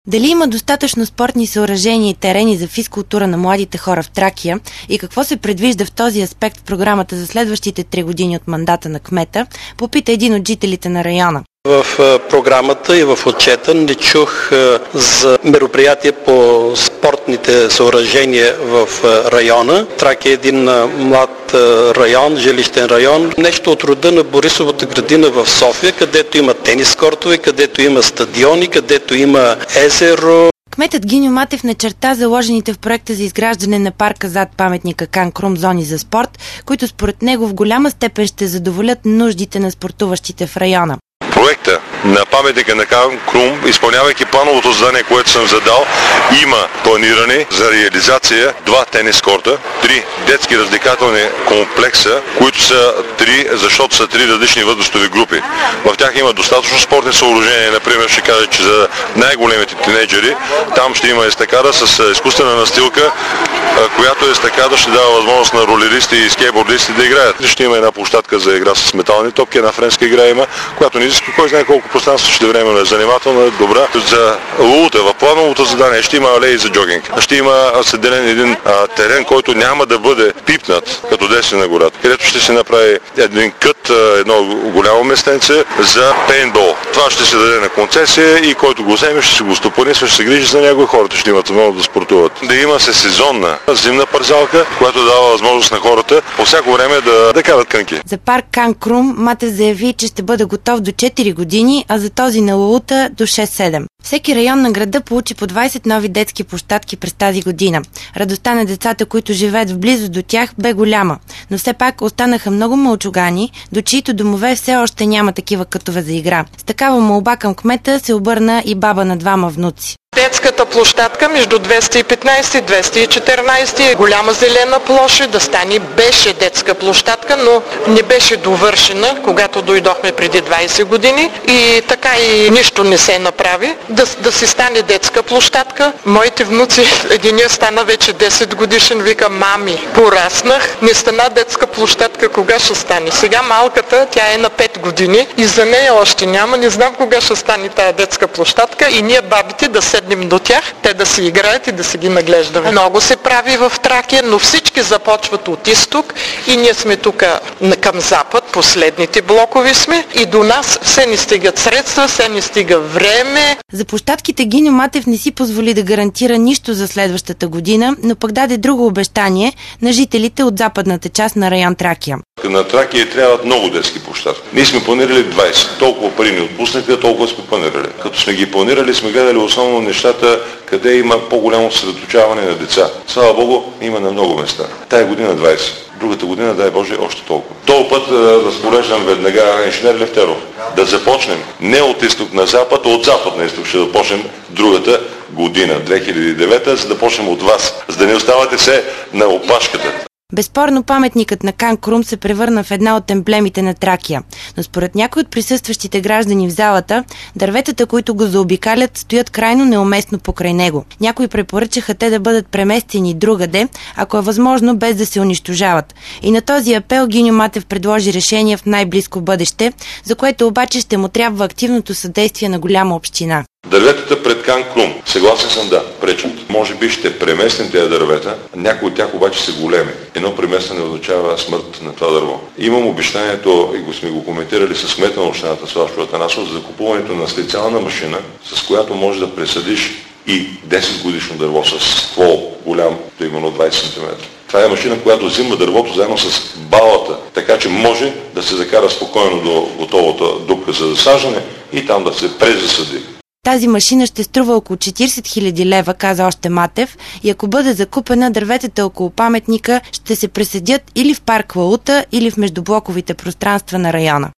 Дали има достатъчно спортни съоръжения и терени за физкултура на младите хора в Тракия и какво се предвижда в този аспект в програмата за следващите 3 години от мандата на кмета, попита един от жителите на района. В програмата и в отчета не чух за мероприятия по спортните съоръжения в района. Тракия е един млад район, жилищен район. Нещо от рода на Борисовата градина в София, където има тенис кортове, където има стадиони, където има езеро. Кметът Гиньо Матев начерта заложените в проекта за изграждане на парка зад паметника Кан Крум зони за спорт, които според него в голяма степен ще задоволят нуждите на спортуващите в района. Проекта на паметника на Кан Крум, изпълнявайки плановото задание, което съм задал, има планиране за реализация 2 тенис корта, 3 детски развлекателни комплекса, които са 3, защото са 3 различни възрастови групи. В тях има достатъчно спортни съоръжения, например ще кажа, че за най-големите тинейджери там ще има естакада с изкуствена настилка, която естакада ще дава възможност на ролеристи и скейтбордисти да играят. Ще има една площадка за игра с метални топки, една френска игра има, която не изисква кой знае колко пространство, ще времено е занимателна, е добра. За лулута, в плановото задание ще има алеи за джогинг. Ще има седелен един терен, който няма да бъде пипнат като действие на гората, където ще се направи един кът, едно голямо местенце за пейнтбол. Това ще се даде на концесия и който го вземе, ще се го стопанисва, ще се грижи за него и хората ще имат възможност да спортуват. Да има се сезонна зимна парзалка, която дава възможност на хората по всяко време да карат кънки. За парк Кан Крум Матев заяви, че ще бъде готов до 4 години, а за този на Лулута до 6-7. Всеки район на града получи по 20 нови детски площадки през тази година. Радостта на децата, които живеят в близост до тях, бе голяма, но все пак останаха много мълчугани, до чието домове все още няма такива кътове за игра. С такава молба към кмета се обърна и баба на 2 внуци. Детската площадка между 215 и 214 е голяма зелена площад, да стане беше детска площадка, но не беше довършена, когато дойдохме преди 20 години и така и нищо не се направи. Да си стане детска площадка. Моите внуци, единият стана вече 10 годишен, вика: мами, пораснах, не стана детска площадка, кога ще стане? Сега малката, тя е на 5 години и за нея още няма, не знам кога ще стане тая детска площадка и ние бабите да седнем до тях, те да си играят и да си ги наглеждаме. Много се прави в Тракия, но всички започват от изток и ние сме тук към запад, последните блокови сме и до нас все не стигат средства, все не стига време. За площадките Гиньо Матев не си позволи да гарантира нищо за следващата година, но пък даде друго обещание на жителите от западната част на район Тракия. На Тракия трябват много детски площадки. Ние сме планирали 20. Толкова пари ни отпуснахте, толкова сме планирали. Като сме ги планирали, сме гледали основно нещата, къде има по-голямо съсредоточаване на деца. Слава Богу, има на много места. Тая година 20. Другата година, дай Боже, още толкова. Този път разпореждам веднага инженер Левтеров да започнем не от изток на запад, а от запад на изток. Ще започнем другата година, 2009, за да почнем от вас, за да не оставате все на опашката. Безспорно паметникът на Кан Крум се превърна в една от емблемите на Тракия, но според някои от присъстващите граждани в залата, дърветата, които го заобикалят, стоят крайно неуместно покрай него. Някои препоръчаха те да бъдат преместени другаде, ако е възможно, без да се унищожават. И на този апел Гиньо Матев предложи решение в най-близко бъдеще, за което обаче ще му трябва активното съдействие на голяма община. Дърветата пред Кан Крум, съгласен съм, да, пречат. Може би ще преместим тези дървета, някои от тях обаче са големи. Едно преместване означава смърт на това дърво. Имам обещанието, и го сме го коментирали с кмета на общината Славчо Атанасов, за закупуването на специална машина, с която може да пресадиш и 10 годишно дърво с ствол голям, именно 20 см. Това е машина, която взима дървото заедно с балата, така че може да се закара спокойно до готовата дупка за засаждане и там да се презасади. Тази машина ще струва около 40 000 лева, каза още Матев, и ако бъде закупена, дърветата около паметника ще се пресадят или в парк Лулута, или в междублоковите пространства на района.